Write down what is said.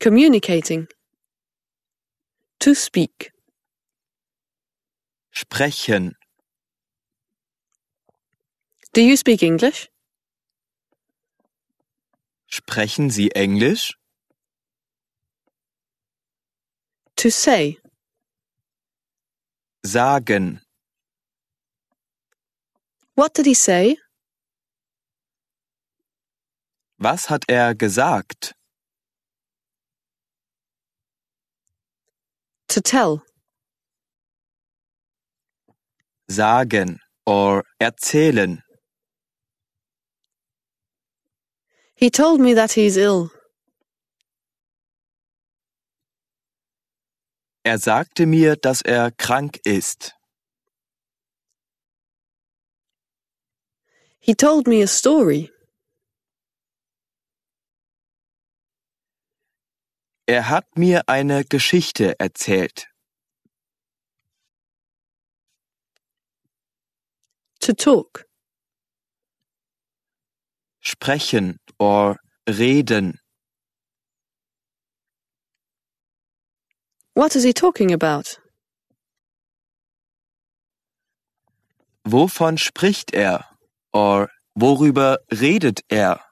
Communicating. To speak. Sprechen. Do you speak English? Sprechen Sie Englisch? To say. Sagen. What did he say? Was hat er gesagt? To tell. Sagen or erzählen. He told me that he's ill. Er sagte mir, dass er krank ist. He told me a story. Er hat mir eine Geschichte erzählt. To talk. Sprechen or reden. What is he talking about? Wovon spricht er? Or worüber redet er?